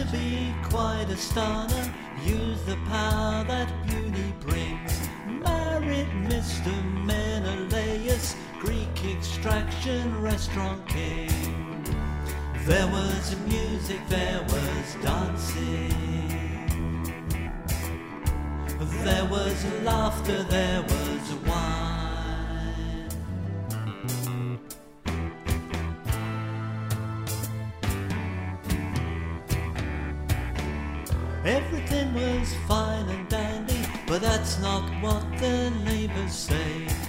be quite a stunner, use the power that beauty brings. Married Mr. Menelaus, Greek extraction restaurant king. There was music, there was dancing, there was laughter, there was wine. Everything was fine and dandy, but that's not what the neighbors say.